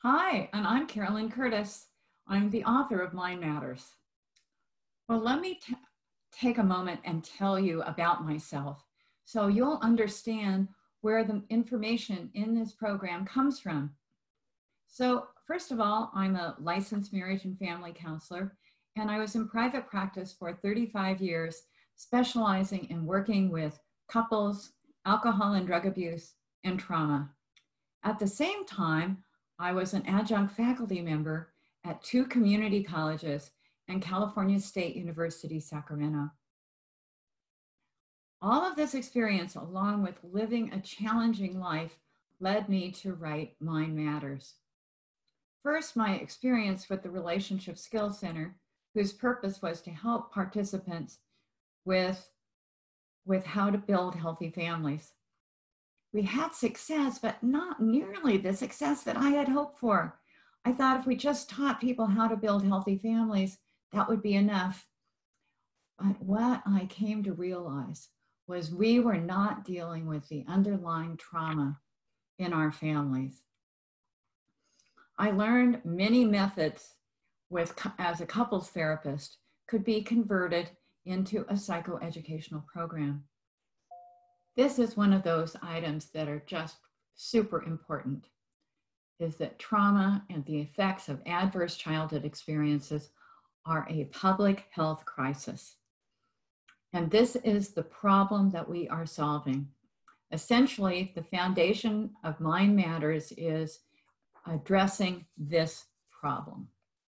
Hi, and I'm Carolyn Curtis. I'm the author of Mind Matters. Well, let me take a moment and tell you about myself so you'll understand where the information in this program comes from. So, first of all, I'm a licensed marriage and family counselor, and I was in private practice for 35 years, specializing in working with couples, alcohol and drug abuse, and trauma. At the same time, I was an adjunct faculty member at 2 community colleges and California State University, Sacramento. All of this experience, along with living a challenging life, led me to write Mind Matters. First, my experience with the Relationship Skills Center, whose purpose was to help participants with how to build healthy families. We had success, but not nearly the success that I had hoped for. I thought if we just taught people how to build healthy families, that would be enough. But what I came to realize was we were not dealing with the underlying trauma in our families. I learned many methods as a couples therapist could be converted into a psychoeducational program. This is one of those items that are just super important, is that trauma and the effects of adverse childhood experiences are a public health crisis. And this is the problem that we are solving. Essentially, the foundation of Mind Matters is addressing this problem.